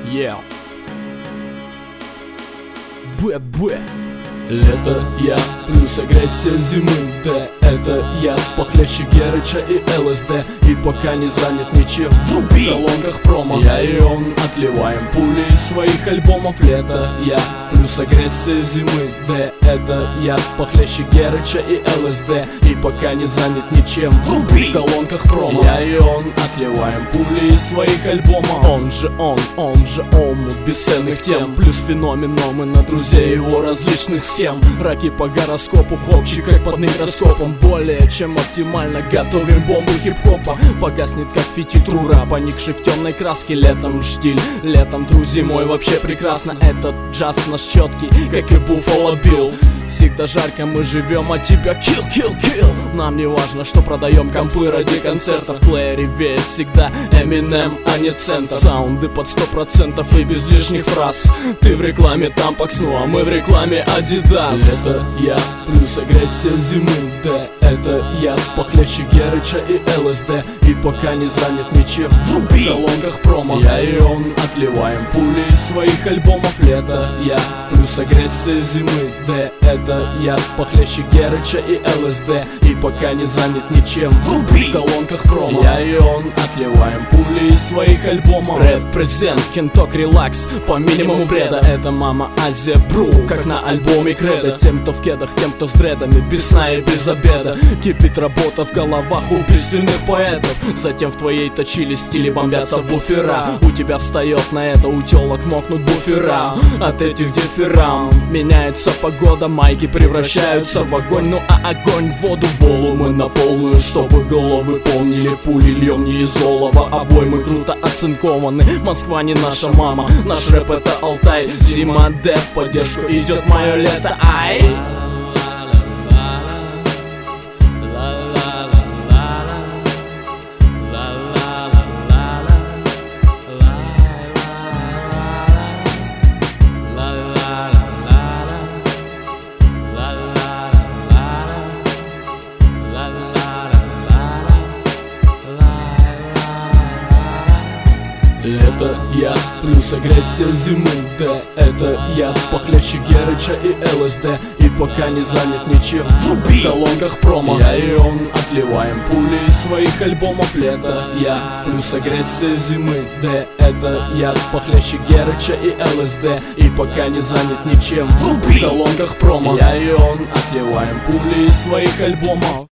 Yeah. Б-б. Лето я плюс агрессия зимы. Да, это я похлеще Герыча и ЛСД. И пока не занят ничем, вруби! В колонках промо я и он отливаем пули из своих альбомов. Лето я плюс агрессия зимы. Да, это я похлеще Герыча и ЛСД. И пока не занят ничем, вруби! В колонках промо я и он отливаем пули из своих альбомов. Он же омут бесценных тем. Плюс феноменом мы на друзей его различных схем. Раки по гороскопу, хопчик как под микроскопом. Более чем оптимально готовим бомбу хип-хопа. Погаснет как фитиль трура, поникший в темной краске. Летом штиль, летом тру, зимой вообще прекрасно. Этот джаз наш четкий, как и Buffalo Bill. Всегда жарко мы живем, а тебя kill, kill, kill. Нам не важно, что продаем компы ради концертов. В плеере веет всегда Eminem, а не центр. Саунды под 100% и без лишних фраз. Ты в рекламе Tampax, ну а мы в рекламе Adidas. Лето я плюс агрессия зимы. Да, это я похлеще Герыча и ЛСД. И пока не занят ничем, вруби! В колонках промо я и он отливаем пули из своих альбомов. Лето я плюс агрессия зимы. Да, это я похлеще Герыча и ЛСД. И пока не занят ничем, вруби! В колонках промо я и он отливаем пули из своих альбомов. Represent, Кенток, релакс, по минимуму бреда. Это мама Азия Бру, как на альбоме Кредо. Тем, кто в кедах, тем, кто с дредами, без сна и без обеда. Кипит работа в головах убийственных поэтов. Затем в твоей точили стили бомбятся в буфера. У тебя встает на это, у телок мокнут буфера. От этих дифферам меняется погода. Майки превращаются в огонь, ну а огонь в воду. Волумы на полную, чтобы головы помнили. Пули льем не из олова, обоймы круто оцинкованы. Москва не наша мама, наш рэп это Алтай. Зима, дэв, поддержку, идет мое лето, ай! Лето я плюс агрессия зимы. Да, это я похлеще Герыча и ЛСД. И пока не занят ничем, вруби! В колонках промо я и он отливаем пули из своих альбомов. Лето я плюс агрессия зимы. Да, это я похлеще Герыча и ЛСД. И пока не занят ничем, вруби! В колонках промо я и он отливаем пули из своих альбомов.